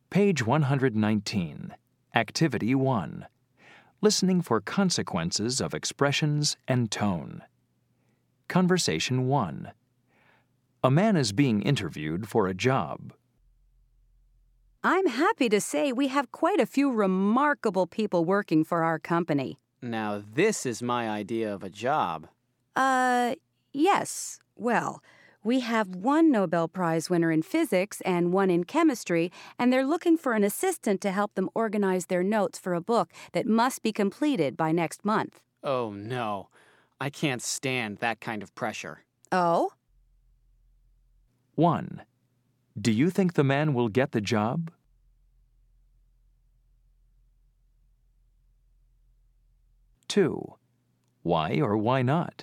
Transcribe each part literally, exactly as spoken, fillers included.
Page one hundred nineteen. Activity one. Listening for consequences of expressions and tone. Conversation one. A man is being interviewed for a job. I'm happy to say we have quite a few remarkable people working for our company. Now this is my idea of a job. Uh, yes. Well, we have one Nobel Prize winner in physics and one in chemistry, and they're looking for an assistant to help them organize their notes for a book that must be completed by next month. Oh, no. I can't stand that kind of pressure. Oh? one. Do you think the man will get the job? two. Why or why not?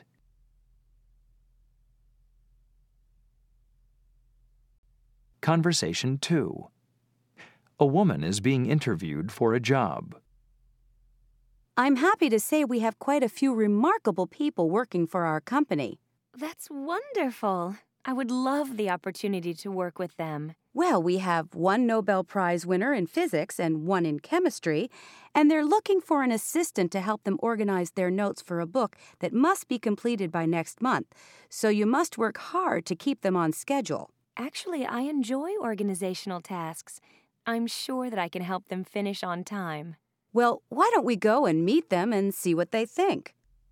Conversation two. A woman is being interviewed for a job. I'm happy to say we have quite a few remarkable people working for our company. That's wonderful. I would love the opportunity to work with them. Well, we have one Nobel Prize winner in physics and one in chemistry, and they're looking for an assistant to help them organize their notes for a book that must be completed by next month, so you must work hard to keep them on schedule. Actually, I enjoy organizational tasks. I'm sure that I can help them finish on time. Well, why don't we go and meet them and see what they think?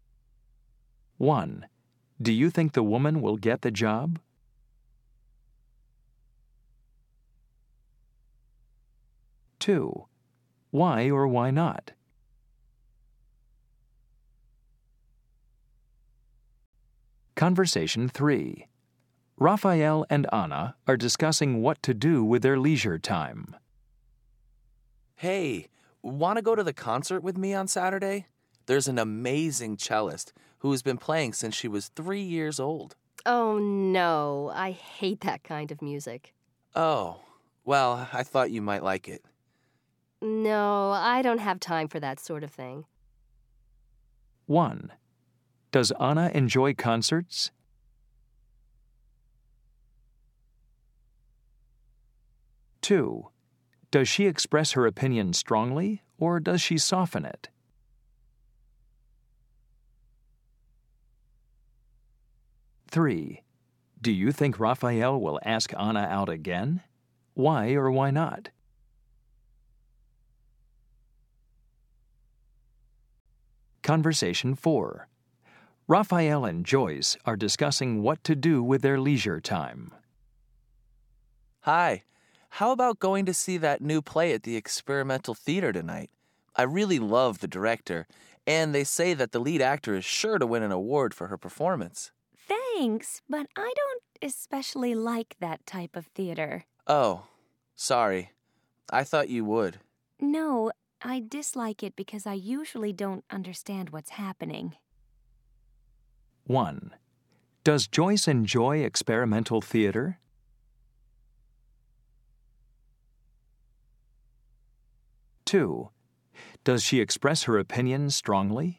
one. Do you think the woman will get the job? two. Why or why not? Conversation three. Raphael and Anna are discussing what to do with their leisure time. Hey, want to go to the concert with me on Saturday? There's an amazing cellist who has been playing since she was three years old. Oh, no. I hate that kind of music. Oh, well, I thought you might like it. No, I don't have time for that sort of thing. one. Does Anna enjoy concerts? two. Does she express her opinion strongly, or does she soften it? three. Do you think Raphael will ask Anna out again? Why or why not? Conversation four. Raphael and Joyce are discussing what to do with their leisure time. Hi, how about going to see that new play at the Experimental Theater tonight? I really love the director, and they say that the lead actor is sure to win an award for her performance. Thanks, but I don't especially like that type of theater. Oh, sorry. I thought you would. No, I dislike it because I usually don't understand what's happening. one. Does Joyce enjoy experimental theater? two. Does she express her opinion strongly?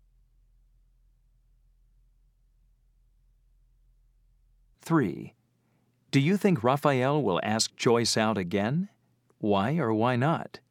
three. Do you think Raphael will ask Joyce out again? Why or why not?